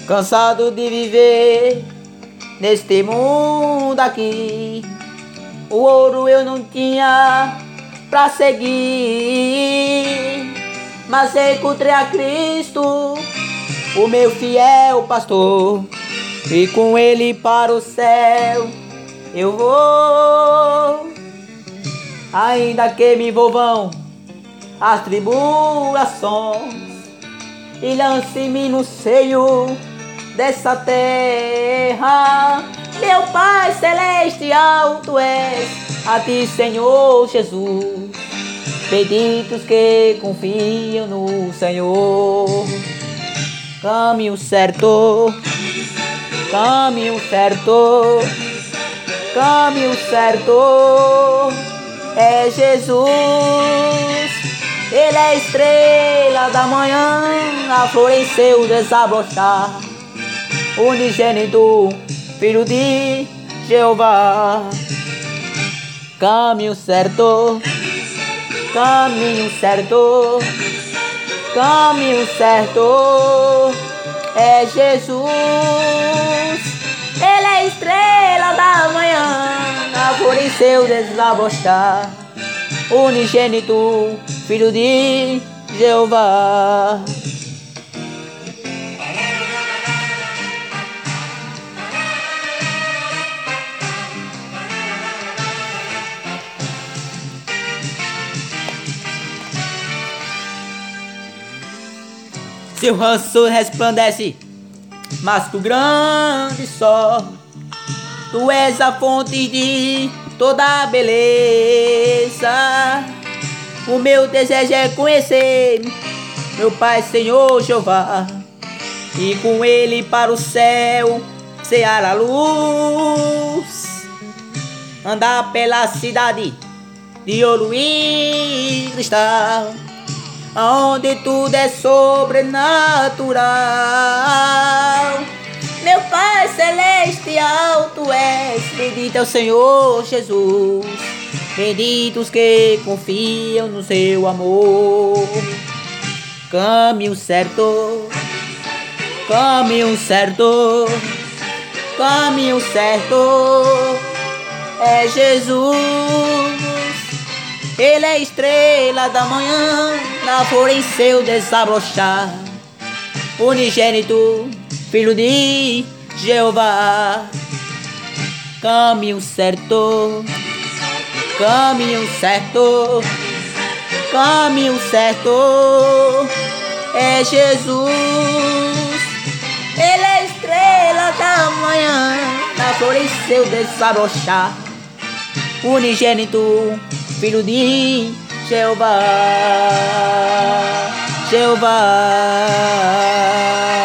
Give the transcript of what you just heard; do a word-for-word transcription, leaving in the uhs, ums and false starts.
Cansado de viver neste mundo aqui, o ouro eu não tinha pra seguir, mas encontrei a Cristo, o meu fiel pastor, e com ele para o céu eu vou. Ainda que me envolvam as tribulações e lance-me no seio dessa terra, meu Pai celestial, tu és, a ti, Senhor Jesus, benditos que confiam no Senhor. Caminho certo, caminho certo, caminho certo é Jesus. Ele é a estrela da manhã, a flor em seu desabrochar, unigênito, filho de Jeová. Caminho certo, caminho certo, caminho certo é Jesus. Ele é a estrela da manhã, a flor em seu desabrochar, unigênito, filho de Jeová. Seu rosto resplandece mais que o grande sol, tu és a fonte de toda beleza. O meu desejo é conhecer meu Pai, Senhor Jeová, e com ele para o céu cear a luz, andar pela cidade de ouro e cristal, onde tudo é sobrenatural. Meu Pai celestial, tu és, bendito é o Senhor Jesus, benditos que confiam no seu amor. Caminho certo, caminho certo, caminho certo é Jesus. Ele é a estrela da manhã, na flor em seu desabrochar, unigênito, filho de Jeová. Caminho certo, caminho certo, caminho certo é Jesus. Ele é a estrela da manhã, na flor em seu desabrochar, unigênito, filho de Jeová, Jeová.